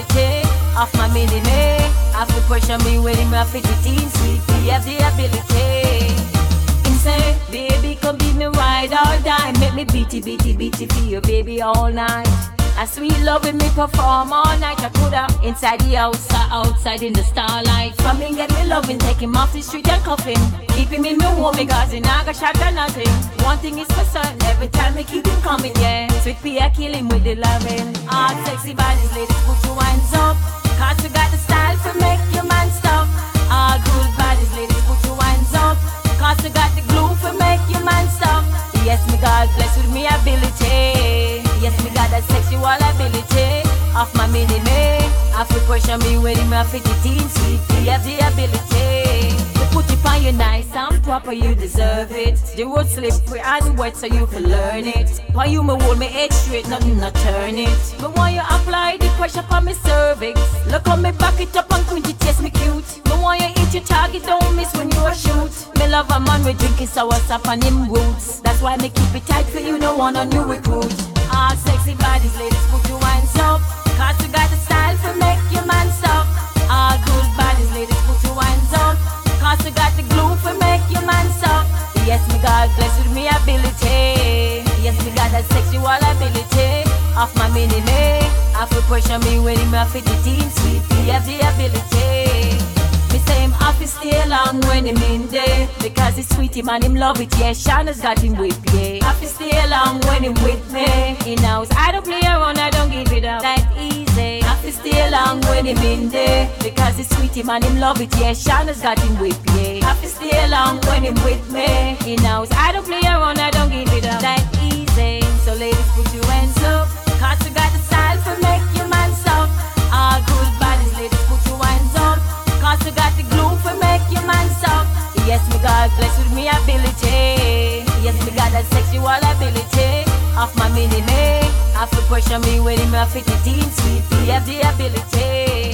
ability of my mini me. Have to pressure me when him a 15 sweet. We have the ability. Him say, baby, come be me ride all die. Make me beaty for you, baby, all night. A sweet love with me perform all night. I coulda inside the house or outside in the starlight. Come and get me loving, take him off the street and cuff him. Keep him in me home because he not got shot or nothing. One thing is for certain, every time we keep him coming, yeah. Sweet pea, I kill him with the loving. All sexy bodies, ladies, put your hands up. Cause we got the style to make your man stop. All good bodies, ladies, put your hands up. Cause we got the glue to make your man stop. Yes, me God bless with me ability. Yes, me got that sexual ability of my mini me. Have to pressure me when him a 15 sweet. We have the ability to put it on you nice and proper, you deserve it. The road slippery and wet so you can learn it. Why you me hold me head straight, nothing not turn it. But when you apply the pressure on me cervix, look on me back it up and quint it, yes me cute. But when you hit your target, don't miss when you a shoot. Me love a man with drinking sour sap and him roots. That's why me keep it tight for you, no one on you recruit. All sexy bodies, ladies, put your hands up. Cause you got the style to make your man stop. All good bodies, ladies, put your hands up. Cause you got the glue to make your man stop. Yes, me God bless with me ability. Yes, me got that sexual ability of my mini me. Have to pressure me when him a 15 sweet. We have the ability. Me say him have to stay long when him in there. Because it's sweet him and him love it, yeah. Shana's got him whip, yeah. Have to stay long when him with me. He knows I don't play around, I don't give it up that easy. Have to stay long when him in there. Because it's sweet him and him love it, yeah. Shana's got him whip, yeah. Have to stay long when him with me. He knows I don't play around, I don't give it up that easy. So ladies, put your hands up. Cause you got the style to make your man stop. All good bodies, ladies, put your hands up. Cause you got the glue to make your man stop. Yes, me God bless with me ability. Yes, me got that sexual ability of my mini me. Have to pressure me when him a 15 sweet. We have the ability.